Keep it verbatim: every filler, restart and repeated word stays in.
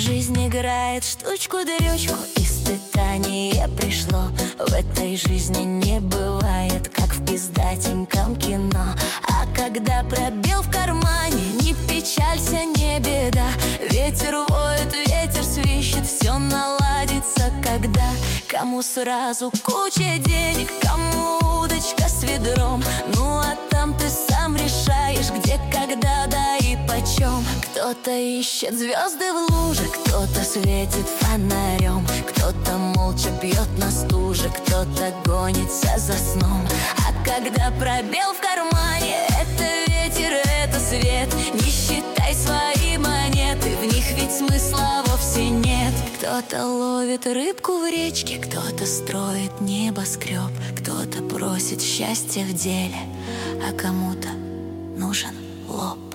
Жизнь играет штучку-дрючку, испытание пришло. В этой жизни не бывает, как в пиздатеньком кино. А когда пробел в кармане, не печалься, не беда. Ветер воет, ветер свищет, все наладится, когда. Кому сразу куча денег, кому удочка с ведром. Ну а там ты сам решаешь, где, когда, да и почем. Кто-то ищет звезды в луже, кто-то светит фонарем, кто-то молча пьет на стуже, кто-то гонится за сном. А когда пробел в кармане, это ветер, это свет. Не считай свои монеты, в них ведь смысла вовсе нет. Кто-то ловит рыбку в речке, кто-то строит небоскреб, кто-то просит счастья в деле, а кому-то нужен лоб.